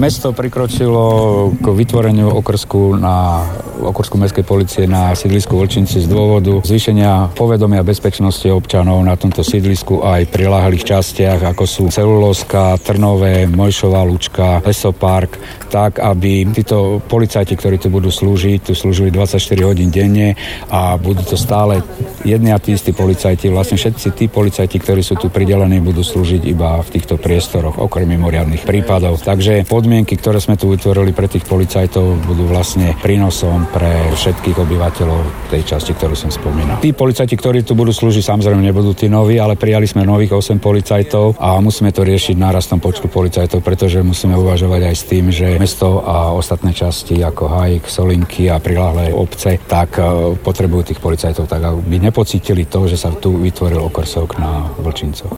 Mesto prikročilo k vytvoreniu okrsku mestskej polície na sídlisku Vlčinci z dôvodu zvýšenia povedomia bezpečnosti občanov na tomto sídlisku aj pri priľahlých častiach, ako sú Celulózka, Trnové, Mojšová Lučka, Lesopark, tak, aby títo policajti, ktorí tu budú slúžiť, tu slúžili 24 hodín denne a budú to stále jedni a tí istí policajti. Vlastne všetci tí policajti, ktorí sú tu pridelení, budú slúžiť iba v týchto priestoroch, okrem mimoriadnych prípadov. Takže podmienky, ktoré sme tu vytvorili pre tých policajtov, budú vlastne prínosom pre všetkých obyvateľov tej časti, ktorú som spomínal. Tí policajti, ktorí tu budú slúžiť, samozrejme nebudú tí noví, ale prijali sme nových 8 policajtov a musíme to riešiť nárastom počtu policajtov, pretože musíme uvažovať aj s tým, že mesto a ostatné časti ako Hájik, Solinky a priľahlé obce tak potrebujú tých policajtov, tak aby nepocítili to, že sa tu vytvoril okrsok na Vlčincoch.